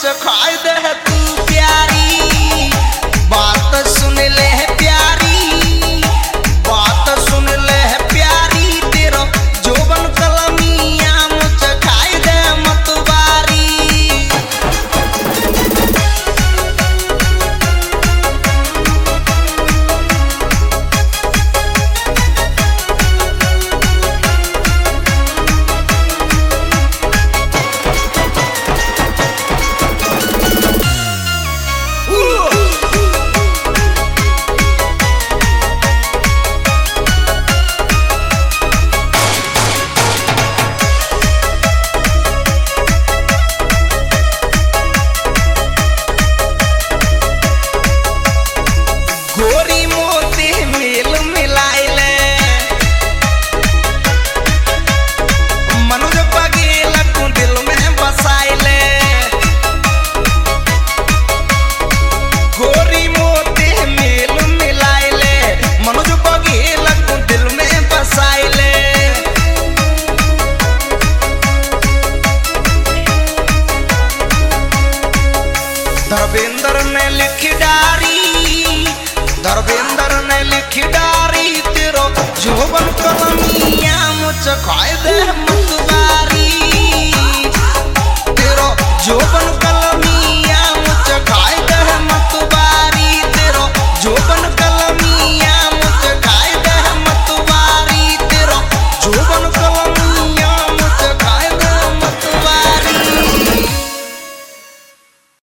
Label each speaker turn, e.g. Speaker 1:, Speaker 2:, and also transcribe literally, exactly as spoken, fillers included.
Speaker 1: चखाए दे है तू प्यारी बात सुन ले है प्यारी बात सुन ले है प्यारी तेरा जोबन कलमिया मुचखाए दे मतवारी गोरी मोती मिल मिलाइले मनुज पगीला को दिल में बसाइले गोरी मोती मिल मिलाइले मनुज पगीला को दिल में बसाइले धर्मेंद्र ने लिखी डारी धर्मेंद्र ने लिखी डारी तेरो जोबन कलमिया मुझ खाए दे।